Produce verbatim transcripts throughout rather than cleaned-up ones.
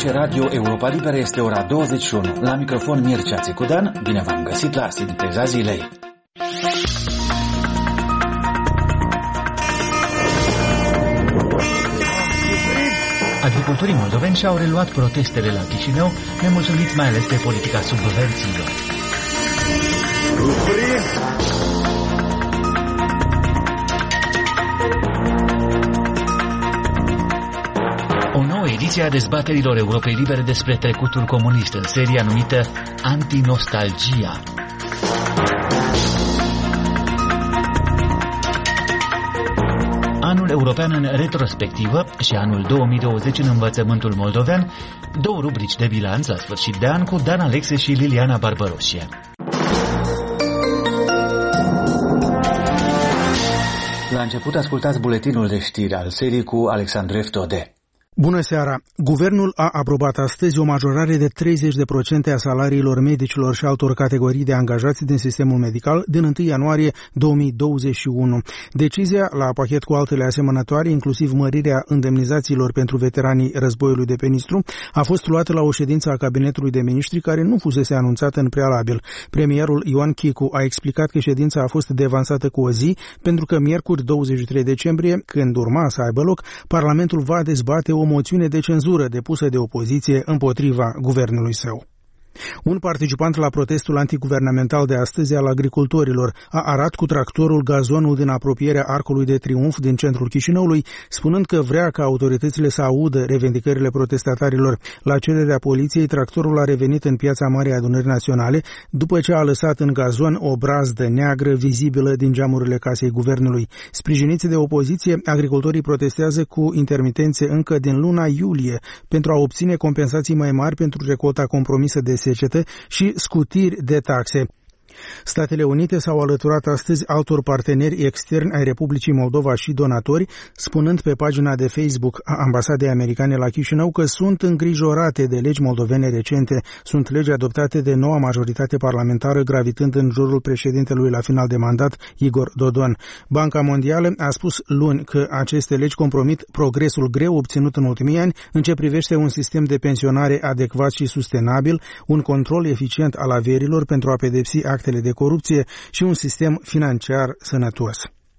Aici Radio Europa Liberă, este ora douăzeci și unu. La microfon Mircea Țicudan, bine v-am găsit la Sinteza Zilei. Agricultorii moldoveni și-au reluat protestele la Chișinău, nemulțumiți mai ales de politica subvențiilor. O nouă ediție a dezbaterilor Europei Libere despre trecutul comunist, în seria numită Antinostalgia. Anul european în retrospectivă și anul două mii douăzeci în învățământul moldovean, două rubrici de bilanț la sfârșit de an cu Dan Alexe și Liliana Barbăroșie. La început ascultați buletinul de știri al serii cu Alexandru Eftode. Bună seara! Guvernul a aprobat astăzi o majorare de treizeci de la sută a salariilor medicilor și altor categorii de angajați din sistemul medical din întâi ianuarie două mii douăzeci și unu. Decizia, la pachet cu altele asemănătoare, inclusiv mărirea indemnizațiilor pentru veteranii războiului de pe Nistru, a fost luată la o ședință a cabinetului de miniștri care nu fusese anunțată în prealabil. Premierul Ioan Chicu a explicat că ședința a fost devansată cu o zi pentru că miercuri douăzeci și trei decembrie, când urma să aibă loc, Parlamentul va dezbate o o moțiune de cenzură depusă de opoziție împotriva guvernului său. Un participant la protestul antiguvernamental de astăzi al agricultorilor a arat cu tractorul gazonul din apropierea Arcului de Triunf din centrul Chișinăului, spunând că vrea ca autoritățile să audă revendicările protestatarilor. La cererea poliției, tractorul a revenit în piața Marei Adunări Naționale după ce a lăsat în gazon o brazdă neagră vizibilă din geamurile casei guvernului. Sprijiniți de opoziție, agricultorii protestează cu intermitențe încă din luna iulie pentru a obține compensații mai mari pentru recolta compromisă de secetă și scutiri de taxe. Statele Unite s-au alăturat astăzi altor parteneri externi ai Republicii Moldova și donatori, spunând pe pagina de Facebook a Ambasadei Americane la Chișinău că sunt îngrijorate de legi moldovene recente. Sunt legi adoptate de noua majoritate parlamentară, gravitând în jurul președintelui la final de mandat, Igor Dodon. Banca Mondială a spus luni că aceste legi compromit progresul greu obținut în ultimii ani în ce privește un sistem de pensionare adecvat și sustenabil, un control eficient al averilor pentru a pedepsi actele de corupție și un sistem financiar sănătos.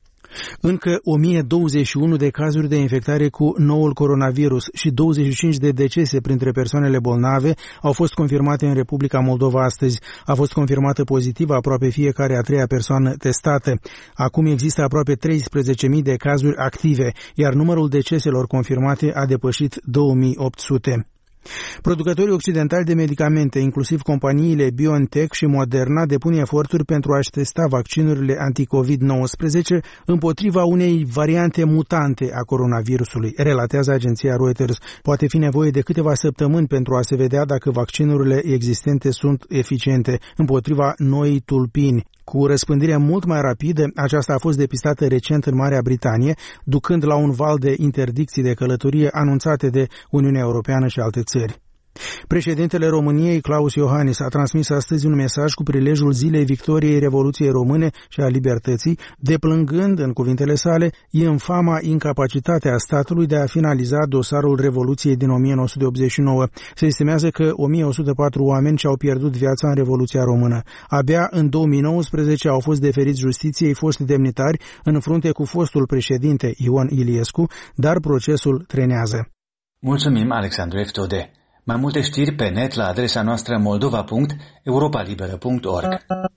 Încă o mie douăzeci și unu de cazuri de infectare cu noul coronavirus și douăzeci și cinci de decese printre persoanele bolnave au fost confirmate în Republica Moldova astăzi. A fost confirmată pozitivă aproape fiecare a treia persoană testată. Acum există aproape treisprezece mii de cazuri active, iar numărul deceselor confirmate a depășit două mii opt sute. Producătorii occidentali de medicamente, inclusiv companiile BioNTech și Moderna, depun eforturi pentru a-și testa vaccinurile anti-covid nouăsprezece împotriva unei variante mutante a coronavirusului, relatează agenția Reuters. Poate fi nevoie de câteva săptămâni pentru a se vedea dacă vaccinurile existente sunt eficiente împotriva noii tulpini. Cu răspândirea mult mai rapidă, aceasta a fost depistată recent în Marea Britanie, ducând la un val de interdicții de călătorie anunțate de Uniunea Europeană și alte țări. Președintele României, Claus Iohannis, a transmis astăzi un mesaj cu prilejul Zilei Victoriei Revoluției Române și a Libertății, deplângând, în cuvintele sale, infama incapacitatea statului de a finaliza dosarul Revoluției din o mie nouă sute optzeci și nouă. Se estimează că o mie o sută patru oameni și-au pierdut viața în Revoluția Română. Abia în două mii nouăsprezece au fost deferiți justiției foști demnitari în frunte cu fostul președinte Ion Iliescu, dar procesul trenează. Mulțumim, Alexandru Eftode. Mai multe știri pe net la adresa noastră moldova punct europa liberă punct org.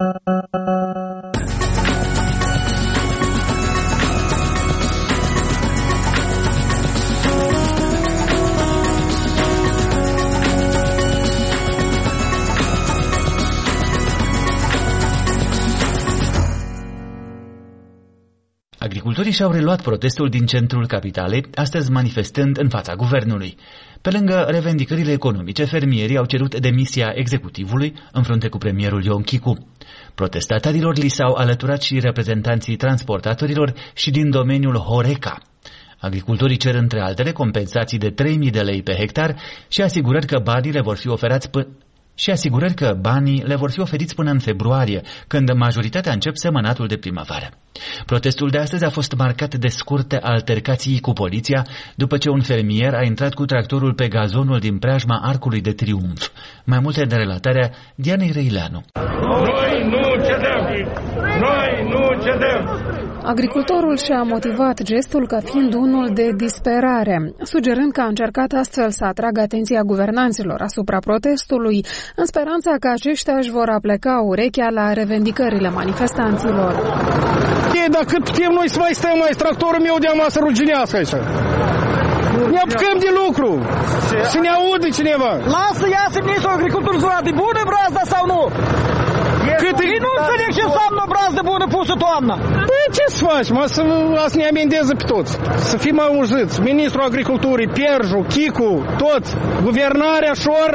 Agricultorii și-au reluat protestul din centrul capitalei, astăzi manifestând în fața guvernului. Pe lângă revendicările economice, fermierii au cerut demisia executivului în frunte cu premierul Ioan Chicu. Protestatarilor li s-au alăturat și reprezentanții transportatorilor și din domeniul Horeca. Agricultorii cer între altele compensații de trei mii de lei pe hectar și asigurări că banii le vor fi oferați până și asigurări că banii le vor fi oferiți până în februarie, când majoritatea încep semănatul de primăvară. Protestul de astăzi a fost marcat de scurte altercații cu poliția după ce un fermier a intrat cu tractorul pe gazonul din preajma Arcului de Triumf. Mai multe de relatarea Dianei Răileanu. Noi nu cedăm! Noi nu cedăm! Agricultorul și-a motivat gestul ca fiind unul de disperare, sugerând că a încercat astfel să atragă atenția guvernanților asupra protestului, în speranța că aceștia își vor apleca urechea la revendicările manifestanților. Ei, dar cât putem noi să mai stăm, mai tractorul meu de-a masă ruginească așa. Ne apucăm de lucru, să ne audă cineva. Lasă, iasă ministrul agriculturii zona de bună brazda sau nu? Cât ei nu înțeleg ce înseamnă o brazdă bună pusă toamna. Păi ce să faci, mă, să, să ne amendeze pe toți, să fim auziți. Ministrul agriculturii, Pierju, Chicu, toți, guvernarea șor,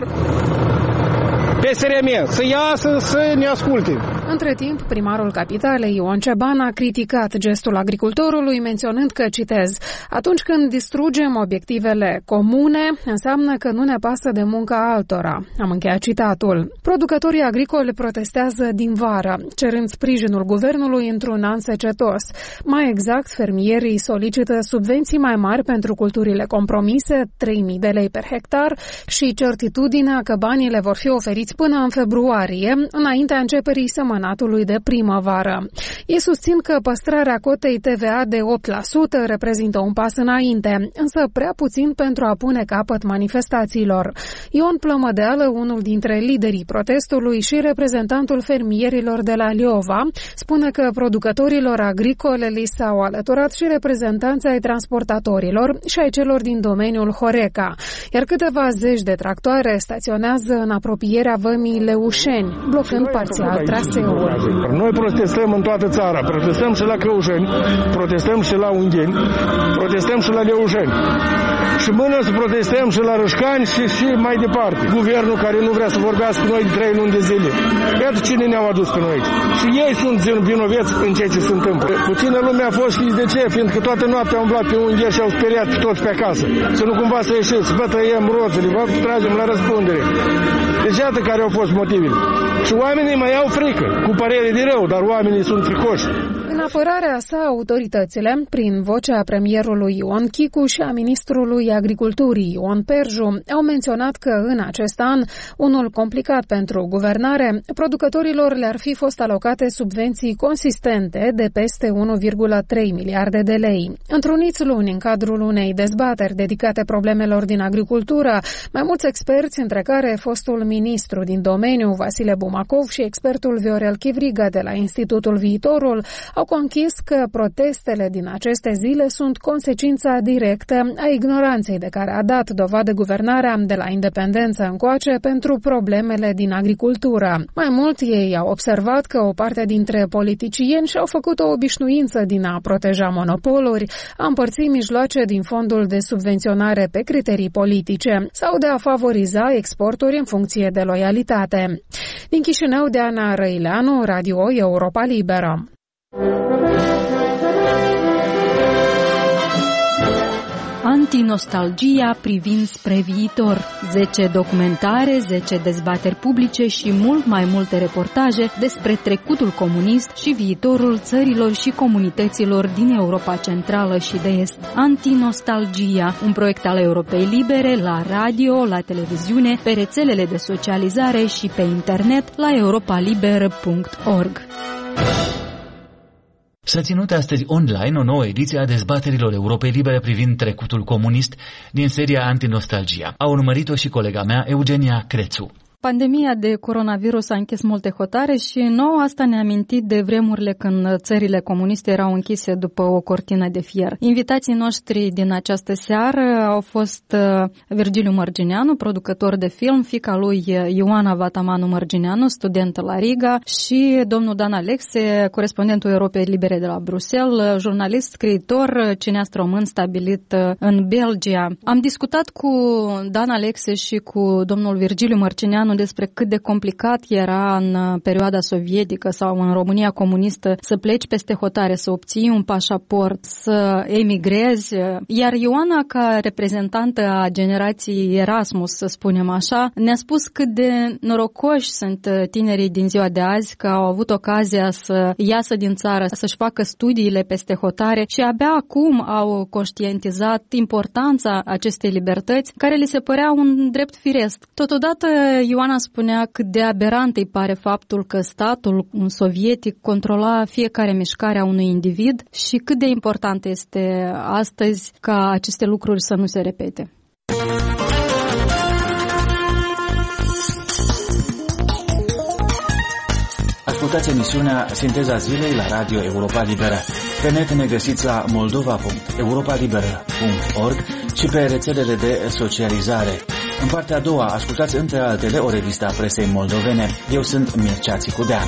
P S R M, să iasă, să ne asculte. Între timp, primarul capitalei, Ion Ceban, a criticat gestul agricultorului, menționând că, citez, atunci când distrugem obiectivele comune, înseamnă că nu ne pasă de munca altora. Am încheiat citatul. Producătorii agricoli protestează din vară, cerând sprijinul guvernului într-un an secetos. Mai exact, fermierii solicită subvenții mai mari pentru culturile compromise, trei mii de lei per hectar, și certitudinea că banii le vor fi oferiți până în februarie, înaintea începerii sămănatului de primăvară. Ei susțin că păstrarea cotei T V A de opt la sută reprezintă un pas înainte, însă prea puțin pentru a pune capăt manifestațiilor. Ion Plămădeală, unul dintre liderii protestului și reprezentantul fermierilor de la Liova, spune că producătorilor agricole li s-au alăturat și reprezentanții ai transportatorilor și ai celor din domeniul Horeca, iar câteva zeci de tractoare staționează în apropierea vămii Leușeni, blocând parțial traseul. Noi protestăm în toată țara, protestăm și la Căușeni, protestăm și la Ungheni, protestăm și la Leușeni. Și mână să protestăm și la Rășcani și, și mai departe. Guvernul care nu vrea să vorbească cu noi de trei luni de zile. Iată cine ne-au adus pe noi. Și ei sunt vinoveți în ceea ce se întâmplă. Puțină lume a fost, știți de ce? Fiindcă toată noaptea au umblat pe unghieri și au speriat toți pe acasă. Să nu cumva să ieșiți, vă tăiem roțele, vă tragem la răspundere. Deci iată care au fost motivele. Și oamenii mai au frică, cu părere de rău, dar oamenii sunt fricoși. În apărarea sa, autoritățile, prin vocea premierului Ion Chicu și a ministrului agriculturii Ion Perju, au menționat că în acest an, unul complicat pentru guvernare, producătorilor le-ar fi fost alocate subvenții consistente de peste unu virgulă trei miliarde de lei. Întruniți luni în cadrul unei dezbateri dedicate problemelor din agricultură, mai mulți experți, între care fostul ministru din domeniu Vasile Bumacov și expertul Viorel Chivriga de la Institutul Viitorul, au conchis că protestele din aceste zile sunt consecința directă a ignoranței de care a dat dovadă guvernarea de la independență încoace pentru problemele din agricultură. Mai mult, ei au observat că o parte dintre politicieni și-au făcut o obișnuință din a proteja monopoluri, a împărți mijloace din fondul de subvenționare pe criterii politice sau de a favoriza exporturi în funcție de loialitate. Din Chișinău, Diana Răileanu, Radio Europa Liberă. Antinostalgia privind spre viitor. zece documentare, zece dezbateri publice și mult mai multe reportaje despre trecutul comunist și viitorul țărilor și comunităților din Europa Centrală și de Est. Antinostalgia, un proiect al Europei Libere la radio, la televiziune, pe rețelele de socializare și pe internet la europaliber punct org. S-a ținut astăzi online o nouă ediție a dezbaterilor Europei Libere privind trecutul comunist din seria Antinostalgia. A urmărit-o și colega mea, Eugenia Crețu. Pandemia de coronavirus a închis multe hotare și nouă asta ne-a amintit de vremurile când țările comuniste erau închise după o cortină de fier. Invitații noștri din această seară au fost Virgiliu Mărgineanu, producător de film, fiica lui Ioana Vatamanu Mărgineanu, studentă la Riga, și domnul Dan Alexe, corespondentul Europei Libere de la Bruxelles, jurnalist, scriitor, cineast român stabilit în Belgia. Am discutat cu Dan Alexe și cu domnul Virgiliu Mărgineanu guvernul despre cât de complicat era în perioada sovietică sau în România comunistă să pleci peste hotare, să obții un pașaport, să emigrezi. Iar Ioana, ca reprezentantă a generației Erasmus, să spunem așa, ne-a spus cât de norocoși sunt tinerii din ziua de azi că au avut ocazia să iasă din țară, să-și facă studiile peste hotare și abia acum au conștientizat importanța acestei libertăți, care li se părea un drept firesc. Totodată, Ioana spunea cât de aberant îi pare faptul că statul sovietic controla fiecare mișcare a unui individ și cât de important este astăzi ca aceste lucruri să nu se repete. Ascultați emisiunea Sinteza Zilei la Radio Europa Liberă. Pe net ne găsiți la moldova punct europa liberă punct org și pe rețelele de socializare. În partea a doua, ascultați între altele o revistă a presei moldovene. Eu sunt Mircea Țicudean.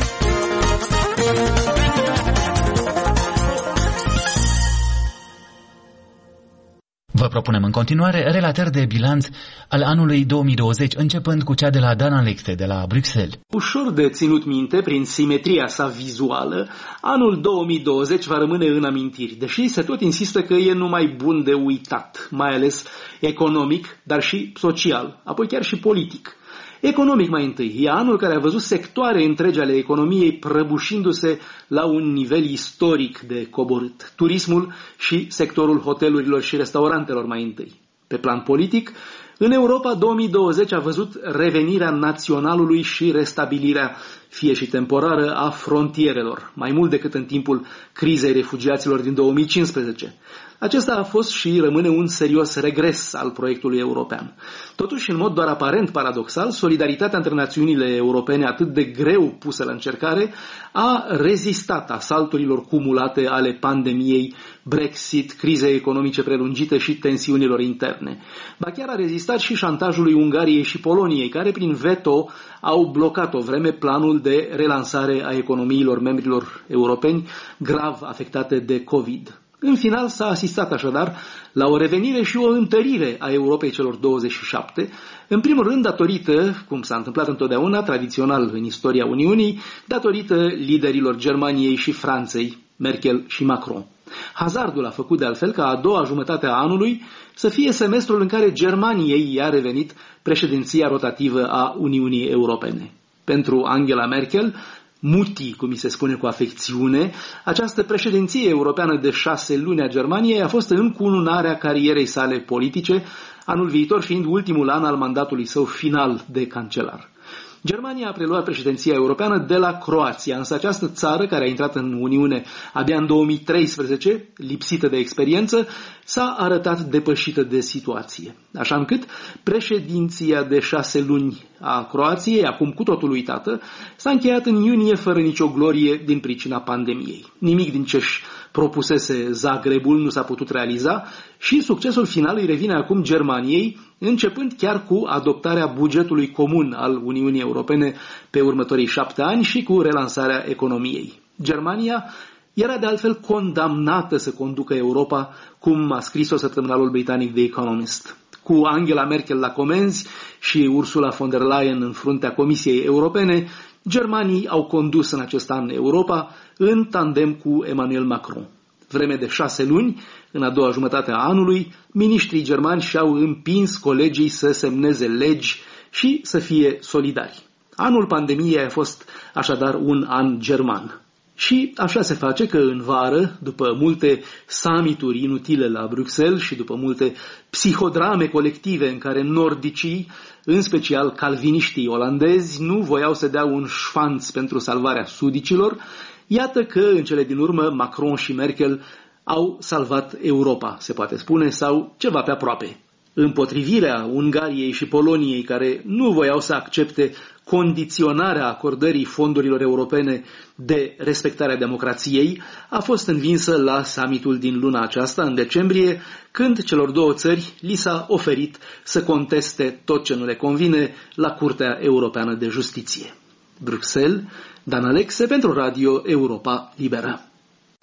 Vă propunem în continuare relatări de bilanț al anului două mii douăzeci, începând cu cea de la Dan Alexe de la Bruxelles. Ușor de ținut minte, prin simetria sa vizuală, anul două mii douăzeci va rămâne în amintiri, deși se tot insistă că e numai bun de uitat, mai ales economic, dar și social, apoi chiar și politic. Economic mai întâi, e anul care a văzut sectoare întregi ale economiei prăbușindu-se la un nivel istoric de coborât. Turismul și sectorul hotelurilor și restaurantelor mai întâi. Pe plan politic, în Europa două mii douăzeci a văzut revenirea naționalului și restabilirea, fie și temporară, a frontierelor, mai mult decât în timpul crizei refugiaților din două mii cincisprezece. Acesta a fost și rămâne un serios regres al proiectului european. Totuși, în mod doar aparent paradoxal, solidaritatea între națiunile europene atât de greu pusă la încercare a rezistat asalturilor cumulate ale pandemiei, Brexit, crizei economice prelungite și tensiunilor interne. Ba chiar a rezistat și șantajului Ungariei și Poloniei, care prin veto au blocat o vreme planul de relansare a economiilor membrilor europeni grav afectate de COVID. În final s-a asistat așadar la o revenire și o întărire a Europei celor douăzeci și șapte, în primul rând datorită, cum s-a întâmplat întotdeauna, tradițional în istoria Uniunii, datorită liderilor Germaniei și Franței, Merkel și Macron. Hazardul a făcut de altfel ca a doua jumătate a anului să fie semestrul în care Germaniei i-a revenit președinția rotativă a Uniunii Europene. Pentru Angela Merkel, Mutti, cum mi se spune cu afecțiune, această președinție europeană de șase luni a Germaniei a fost încununarea carierei sale politice, anul viitor fiind ultimul an al mandatului său final de cancelar. Germania a preluat președinția europeană de la Croația, însă această țară, care a intrat în Uniune abia în două mii treisprezece, lipsită de experiență, s-a arătat depășită de situație. Așa încât președinția de șase luni a Croației, acum cu totul uitată, s-a încheiat în iunie fără nicio glorie din pricina pandemiei. Nimic din ce-și propusese Zagrebul nu s-a putut realiza și succesul final îi revine acum Germaniei, începând chiar cu adoptarea bugetului comun al Uniunii Europene pe următorii șapte ani și cu relansarea economiei. Germania era de altfel condamnată să conducă Europa, cum a scris-o săptămânalul britanic The Economist. Cu Angela Merkel la comenzi și Ursula von der Leyen în fruntea Comisiei Europene, germanii au condus în acest an Europa în tandem cu Emmanuel Macron. Vreme de șase luni, în a doua jumătate a anului, miniștrii germani și-au împins colegii să semneze legi și să fie solidari. Anul pandemiei a fost așadar un an german. Și așa se face că în vară, după multe summituri inutile la Bruxelles și după multe psihodrame colective în care nordicii, în special calviniștii olandezi, nu voiau să dea un șfanț pentru salvarea sudicilor, iată că în cele din urmă Macron și Merkel au salvat Europa, se poate spune, sau ceva pe aproape. Împotrivirea Ungariei și Poloniei, care nu voiau să accepte condiționarea acordării fondurilor europene de respectarea democrației, a fost învinsă la summitul din luna aceasta, în decembrie, când celor două țări li s-a oferit să conteste tot ce nu le convine la Curtea Europeană de Justiție. Bruxelles, Dan Alexe pentru Radio Europa Liberă.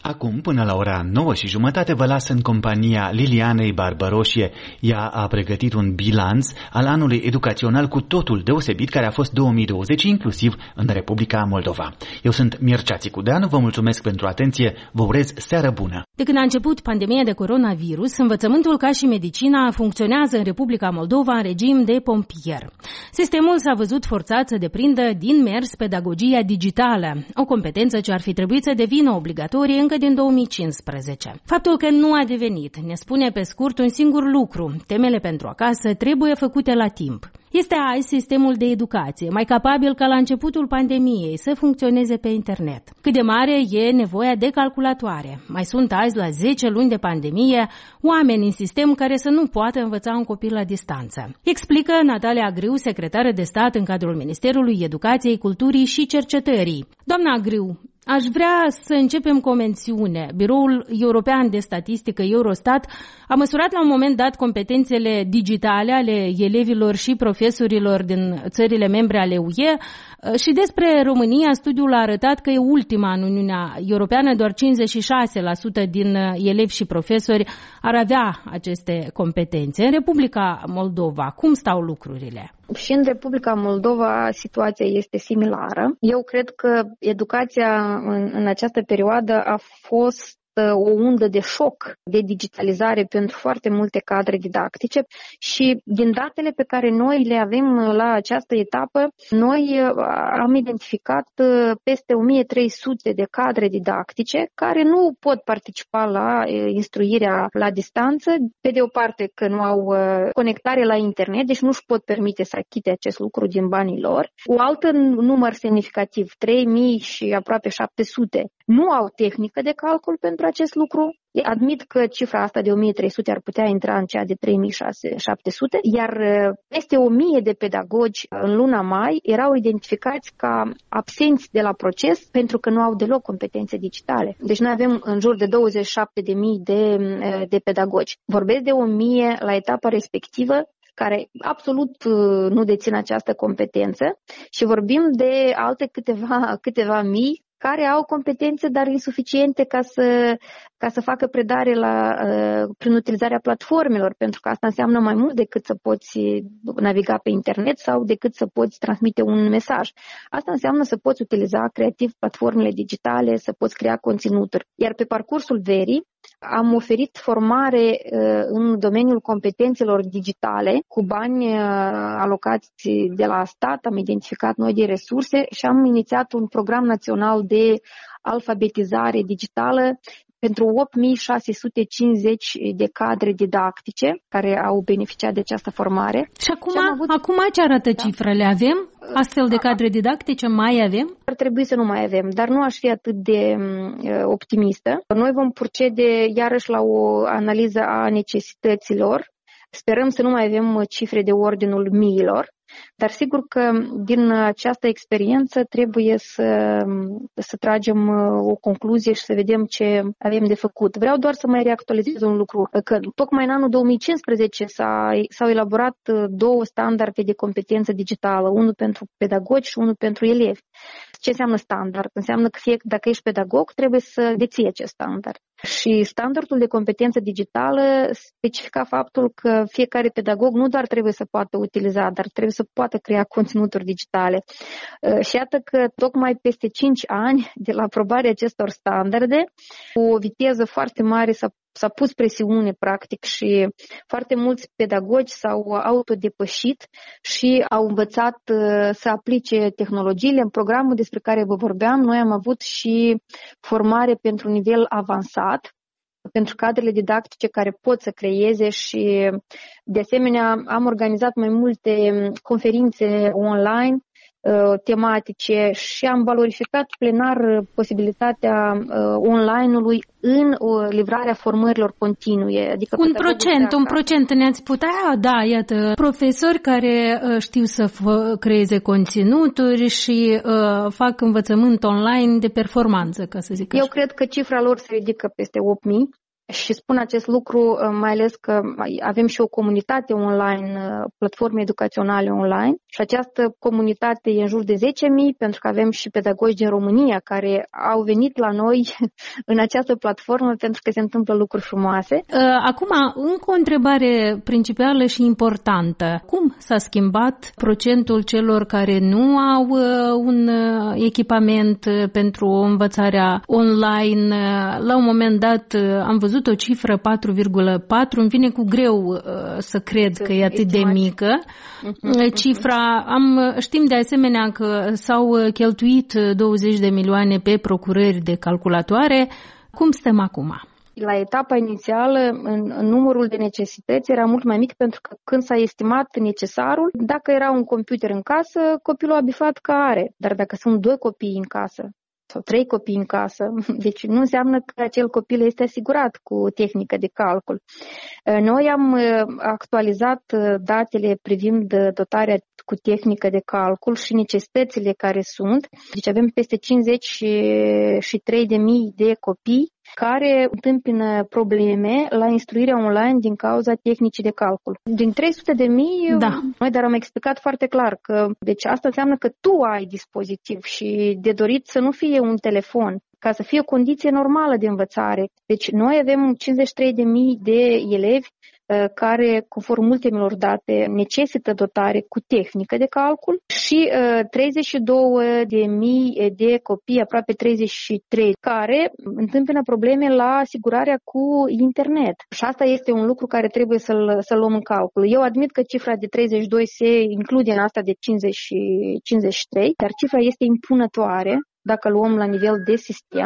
Acum, până la ora nouă și jumătate, vă las în compania Lilianei Barbăroșie. Ea a pregătit un bilanț al anului educațional cu totul deosebit, care a fost două mii douăzeci, inclusiv în Republica Moldova. Eu sunt Mircea Țicudeanu, vă mulțumesc pentru atenție, vă urez seară bună. De când a început pandemia de coronavirus, învățământul ca și medicina funcționează în Republica Moldova în regim de pompier. Sistemul s-a văzut forțat să deprindă din mers pedagogia digitală, o competență ce ar fi trebuit să devină obligatorie încă din două mii cincisprezece. Faptul că nu a devenit ne spune pe scurt un singur lucru: temele pentru acasă trebuie făcute la timp. Este azi sistemul de educație mai capabil ca la începutul pandemiei să funcționeze pe internet. Cât de mare e nevoia de calculatoare? Mai sunt azi, la zece luni de pandemie, oameni în sistem care să nu poată învăța un copil la distanță. Explică Natalia Agriu, secretară de stat în cadrul Ministerului Educației, Culturii și Cercetării. Doamna Agriu, aș vrea să începem cu o mențiune. Biroul European de Statistică, Eurostat, a măsurat la un moment dat competențele digitale ale elevilor și profesorilor din țările membre ale U E și despre România studiul a arătat că e ultima în Uniunea Europeană, doar cincizeci și șase la sută din elevi și profesori ar avea aceste competențe. În Republica Moldova, cum stau lucrurile? Și în Republica Moldova situația este similară. Eu cred că educația în, în această perioadă a fost o undă de șoc de digitalizare pentru foarte multe cadre didactice și din datele pe care noi le avem la această etapă, noi am identificat peste o mie trei sute de cadre didactice care nu pot participa la instruirea la distanță, pe de o parte că nu au conectare la internet, deci nu își pot permite să achite acest lucru din banii lor. O altă număr semnificativ, trei mii și aproape șapte sute, nu au tehnică de calcul pentru acest lucru. Admit că cifra asta de o mie trei sute ar putea intra în cea de trei mii șapte sute, iar peste o mie de pedagogi în luna mai erau identificați ca absenți de la proces pentru că nu au deloc competențe digitale. Deci noi avem în jur de douăzeci și șapte de mii de, de pedagogi. Vorbesc de o mie la etapa respectivă care absolut nu dețin această competență și vorbim de alte câteva, câteva mii care au competențe, dar insuficiente ca să, ca să facă predare la, prin utilizarea platformelor, pentru că asta înseamnă mai mult decât să poți naviga pe internet sau decât să poți transmite un mesaj. Asta înseamnă să poți utiliza creativ platformele digitale, să poți crea conținuturi. Iar pe parcursul verii am oferit formare în domeniul competențelor digitale cu bani alocați de la stat, am identificat noi de resurse și am inițiat un program național de alfabetizare digitală pentru opt mii șase sute cincizeci de cadre didactice care au beneficiat de această formare. Și acum, și avut... acum ce arată da. cifrele? Avem astfel de cadre didactice? Mai avem? Ar trebui să nu mai avem, dar nu aș fi atât de uh, optimistă. Noi vom procede iarăși la o analiză a necesităților. Sperăm să nu mai avem cifre de ordinul miilor. Dar sigur că din această experiență trebuie să, să tragem o concluzie și să vedem ce avem de făcut. Vreau doar să mai reactualizez un lucru, că tocmai în anul două mii cincisprezece s-a, s-au elaborat două standarde de competență digitală, unul pentru pedagogi și unul pentru elevi. Ce înseamnă standard? Înseamnă că fie, dacă ești pedagog, trebuie să deții acest standard. Și standardul de competență digitală specifica faptul că fiecare pedagog nu doar trebuie să poată utiliza, dar trebuie să poată crea conținuturi digitale. Și iată că tocmai peste cinci ani de la aprobarea acestor standarde, cu o viteză foarte mare s-a S-a pus presiune, practic, și foarte mulți pedagogi s-au autodepășit și au învățat să aplice tehnologiile. În programul despre care vă vorbeam, noi am avut și formare pentru nivel avansat, pentru cadrele didactice care pot să creeze și, de asemenea, am organizat mai multe conferințe online tematice și am valorificat plenar posibilitatea online-ului în livrarea formărilor continue. Adică un procent, un procent ne-ați putea da, iată, profesori care știu să fă, creeze conținuturi și uh, fac învățământ online de performanță, ca să zic așa. Eu cred că cifra lor se ridică peste opt mii Și spun acest lucru mai ales că avem și o comunitate online, platforme educaționale online și această comunitate e în jur de zece mii pentru că avem și pedagogi din România care au venit la noi în această platformă pentru că se întâmplă lucruri frumoase. Acum, încă o întrebare principală și importantă. Cum s-a schimbat procentul celor care nu au un echipament pentru învățarea online? La un moment dat am văzut o cifră patru virgulă patru, îmi vine cu greu să cred că e atât de mică. Cifra, am, știm de asemenea că s-au cheltuit douăzeci de milioane pe procurări de calculatoare. Cum stăm acum? La etapa inițială, în, în numărul de necesități era mult mai mic pentru că când s-a estimat necesarul, dacă era un computer în casă, copilul a bifat că are. Dar dacă sunt doi copii în casă sau trei copii în casă, deci nu înseamnă că acel copil este asigurat cu tehnică de calcul. Noi am actualizat datele privind dotarea cu tehnică de calcul și necesitățile care sunt. Deci avem peste cincizeci și trei de mii de copii care întâmpină probleme la instruirea online din cauza tehnicii de calcul. Din trei sute de mii, da. Noi dar am explicat foarte clar că deci asta înseamnă că tu ai dispozitiv și de dorit să nu fie un telefon, ca să fie o condiție normală de învățare. Deci noi avem cincizeci și trei de mii de elevi care, conform ultimelor date, necesită dotare cu tehnică de calcul și uh, treizeci și două de mii de copii, aproape treizeci și trei, care întâmpină probleme la asigurarea cu internet. Și asta este un lucru care trebuie să-l, să-l luăm în calcul. Eu admit că cifra de treizeci și doi se include în asta de cincizeci și cincizeci și trei, dar cifra este impunătoare dacă luăm la nivel de sistem.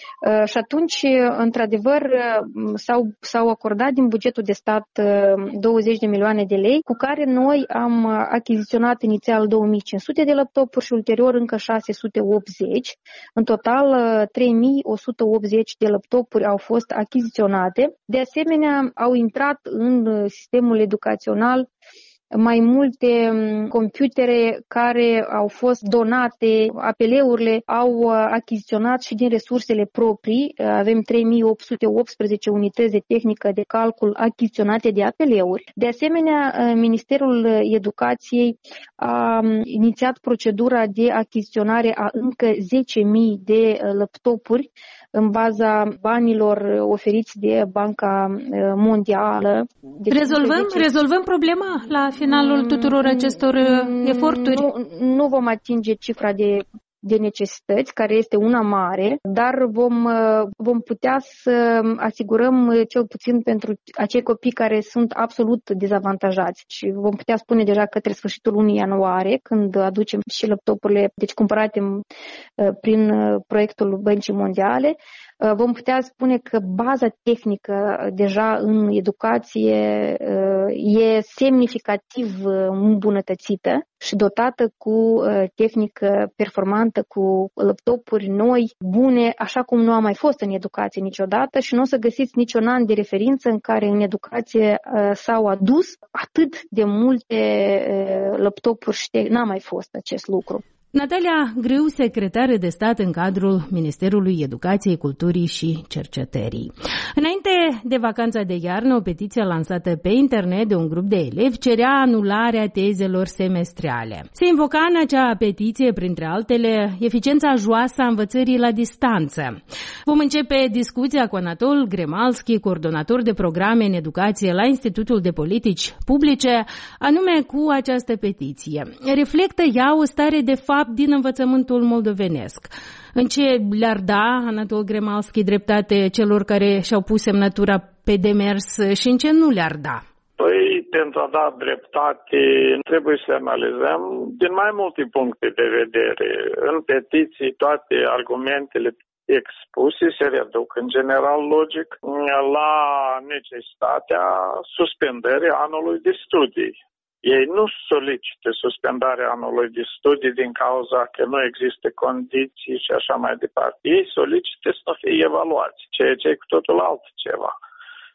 Și atunci, într-adevăr, s-au, s-au acordat din bugetul de stat douăzeci de milioane de lei, cu care noi am achiziționat inițial două mii cinci sute de laptopuri și ulterior încă șase sute optzeci. În total, trei mii o sută optzeci de laptopuri au fost achiziționate. De asemenea, au intrat în sistemul educațional mai multe computere care au fost donate, A P L-urile au achiziționat și din resursele proprii. Avem trei mii opt sute optsprezece unități de tehnică de calcul achiziționate de A P L-uri. De asemenea, Ministerul Educației a inițiat procedura de achiziționare a încă zece mii de laptopuri în baza banilor oferiți de Banca Mondială. Deci rezolvăm, zece... rezolvăm problema la finalul tuturor acestor eforturi? Nu, nu vom atinge cifra de de necesități, care este una mare, dar vom, vom putea să asigurăm cel puțin pentru acei copii care sunt absolut dezavantajați și vom putea spune deja către sfârșitul lunii ianuarie, când aducem și laptopurile, deci cumpărate prin proiectul Băncii Mondiale, vom putea spune că baza tehnică deja în educație e semnificativ îmbunătățită și dotată cu tehnică performantă, cu laptopuri noi, bune, așa cum nu a mai fost în educație niciodată și nu o să găsiți niciun an de referință în care în educație s-au adus atât de multe laptopuri și n-a mai fost acest lucru. Natalia Grâu, secretară de stat în cadrul Ministerului Educației, Culturii și Cercetării. Înainte de vacanța de iarnă, o petiție lansată pe internet de un grup de elevi cerea anularea tezelor semestriale. Se invoca în acea petiție, printre altele, eficiența joasă a învățării la distanță. Vom începe discuția cu Anatol Gremalski, coordonator de programe în educație la Institutul de Politici Publice, anume cu această petiție. Reflectă ea o stare de fapt din învățământul moldovenesc. În ce le-ar da, Anatol Gremalski, dreptate celor care și-au pus semnătura pe demers și în ce nu le-ar da? Păi, pentru a da dreptate, trebuie să analizăm din mai multe puncte de vedere. În petiții, toate argumentele expuse se reduc în general logic la necesitatea suspendării anului de studii. Ei nu solicită suspendarea anului de studii din cauza că nu există condiții și așa mai departe. Ei solicită să nu fie evaluați, ceea ce e cu totul altceva.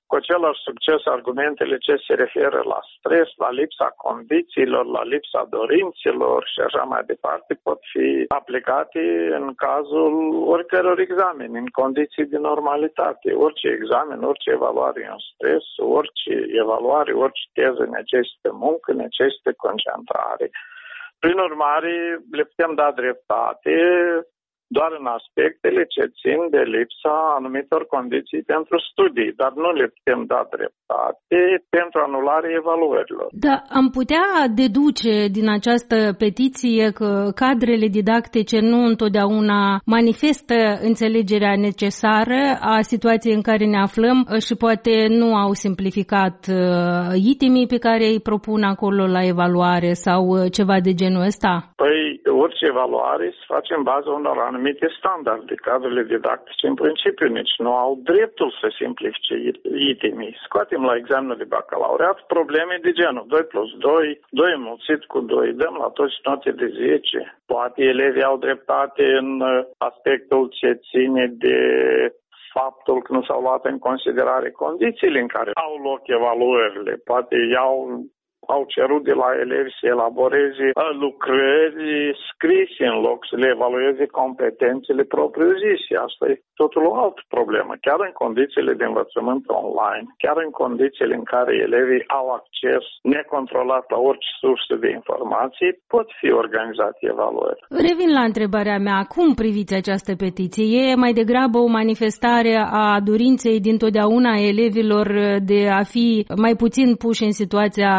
cu același succes argumentele ce se referă la stres, la lipsa condițiilor, la lipsa dorințelor și așa mai departe pot fi aplicate în cazul oricăror exameni, în condiții de normalitate. Orice examen, orice evaluare e un stres, orice evaluare, orice teză necesită muncă, necesită concentrare. Prin urmare, le putem da dreptate doar în aspectele ce țin de lipsa anumitor condiții pentru studii, dar nu le putem da dreptate pentru anularea evaluărilor. Da, am putea deduce din această petiție că cadrele didactice nu întotdeauna manifestă înțelegerea necesară a situației în care ne aflăm și poate nu au simplificat itemii pe care îi propun acolo la evaluare sau ceva de genul ăsta? Păi, orice evaluare se face în baza unor anumite standarde. Cadrele didactice, în principiu, nici nu au dreptul să simplifice itemii. Scoatem la examenul de bacalaureat probleme de genul doi plus doi, doi înmulțit cu doi, dăm la toți note de zece. Poate elevii au dreptate în aspectul ce ține de faptul că nu s-au luat în considerare condițiile în care au loc evaluările. Poate iau au cerut de la elevi să elaboreze lucrări scrise în loc să le evalueze competențele propriu-zise. Asta e totul o altă problemă. Chiar în condițiile de învățământ online, chiar în condițiile în care elevii au acces necontrolat la orice sursă de informații, pot fi organizate evaluări. Revin la întrebarea mea. Cum priviți această petiție? E mai degrabă o manifestare a dorinței dintotdeauna a elevilor de a fi mai puțin puși în situația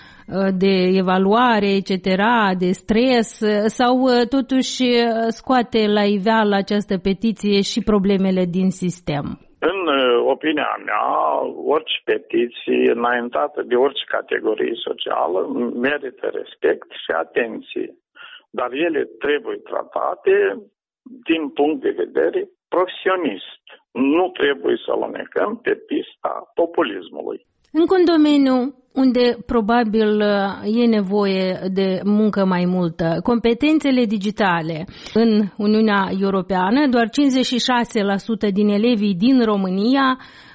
de evaluare, et cetera, de stres, sau totuși scoate la iveală această petiție și problemele din sistem? În opinia mea, orice petiție înaintată de orice categorie socială merită respect și atenție, dar ele trebuie tratate din punct de vedere profesionist. Nu trebuie să alunecăm pe pista populismului. Încă un domeniu unde probabil e nevoie de muncă mai multă. Competențele digitale. În Uniunea Europeană, doar cincizeci și șase la sută din elevii din România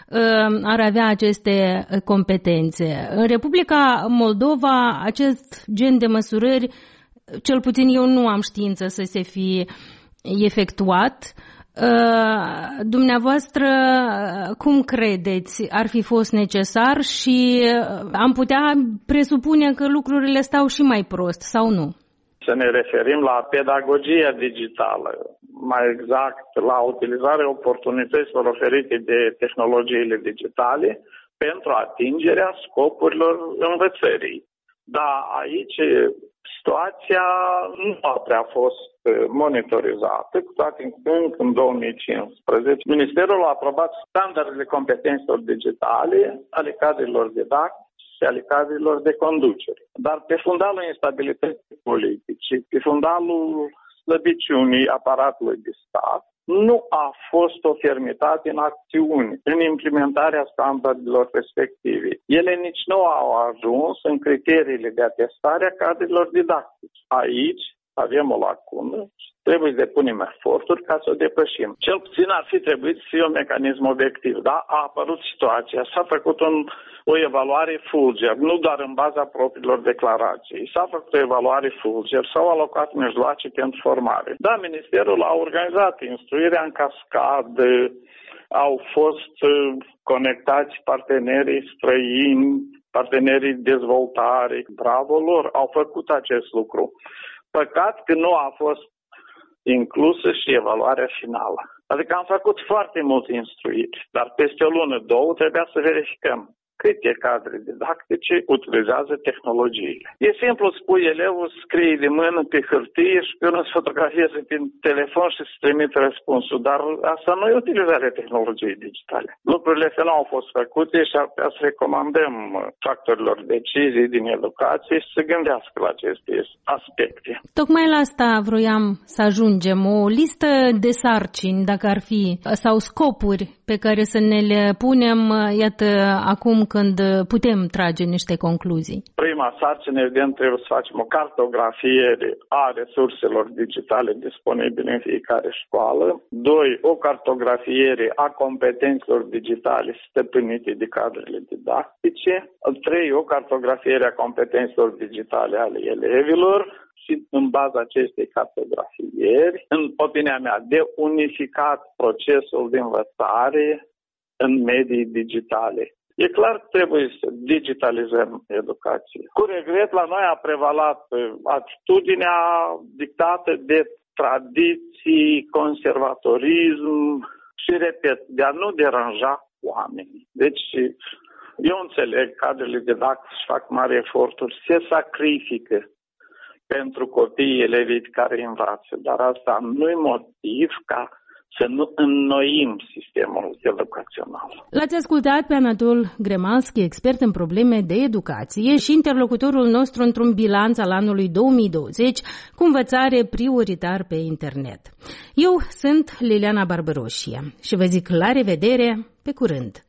ar avea aceste competențe. În Republica Moldova, acest gen de măsurări, cel puțin eu nu am știință să se fi efectuat. Dumneavoastră, cum credeți, ar fi fost necesar și am putea presupune că lucrurile stau și mai prost, sau nu? Să ne referim la pedagogia digitală, mai exact la utilizarea oportunităților oferite de tehnologiile digitale pentru atingerea scopurilor învățării. Da, aici situația nu a prea fost monitorizată, cu toate încă în două mii cincisprezece. Ministerul a aprobat standardele competențelor digitale ale cadrelor didactice și ale cadrelor de conducere. Dar pe fundalul instabilității politice, pe fundalul slăbiciunii aparatului de stat, nu a fost o fermitate în acțiune, în implementarea standardelor respective. Ele nici nu au ajuns în criteriile de atestare a cadrelor didactice. Aici avem o lacună și trebuie să depunem eforturi ca să o depășim. Cel puțin ar fi trebuit să fie un mecanism obiectiv. Da? A apărut situația, s-a făcut un, o evaluare Fulger, nu doar în baza propriilor declarații. S-a făcut o evaluare Fulger, s-au alocat mijloace pentru formare. Da, Ministerul a organizat instruirea în cascadă, au fost conectați partenerii străini, partenerii de dezvoltare. Bravo lor, au făcut acest lucru. Păcat că nu a fost inclusă și evaluarea finală. Adică am făcut foarte multe instruiri, dar peste o lună, două, trebuia să verificăm câte cadre didactice utilizează tehnologiile. E simplu, spui elevul, scrie de mână pe hârtie și pe urmă se fotografieze pe telefon și se trimite răspunsul, dar asta nu e utilizarea tehnologiei digitale. Lucrurile astea nu au fost făcute și ar putea să recomandăm factorilor decizii din educație și să gândească la aceste aspecte. Tocmai la asta vroiam să ajungem, o listă de sarcini, dacă ar fi, sau scopuri pe care să ne le punem, iată, acum când putem trage niște concluzii? Prima sarcină, evident, trebuie să facem o cartografiere a resurselor digitale disponibile în fiecare școală. Doi, o cartografiere a competențelor digitale stăpânite de cadrele didactice. Trei, o cartografiere a competențelor digitale ale elevilor. Și în baza acestei cartografieri, în opinia mea, de unificat procesul de învățare în medii digitale. E clar că trebuie să digitalizăm educația. Cu regret, la noi a prevalat atitudinea dictată de tradiții, conservatorism și, repet, de a nu deranja oamenii. Deci, eu înțeleg că cadrele didactice fac mari eforturi, se sacrifică pentru copiii, elevii care învață, dar asta nu e motiv ca să nu înnoim sistemul educațional. L-ați ascultat pe Anatol Gremalski, expert în probleme de educație și interlocutorul nostru într-un bilanț al anului două mii douăzeci cu învățare prioritar pe internet. Eu sunt Liliana Barbăroșie și vă zic la revedere, pe curând!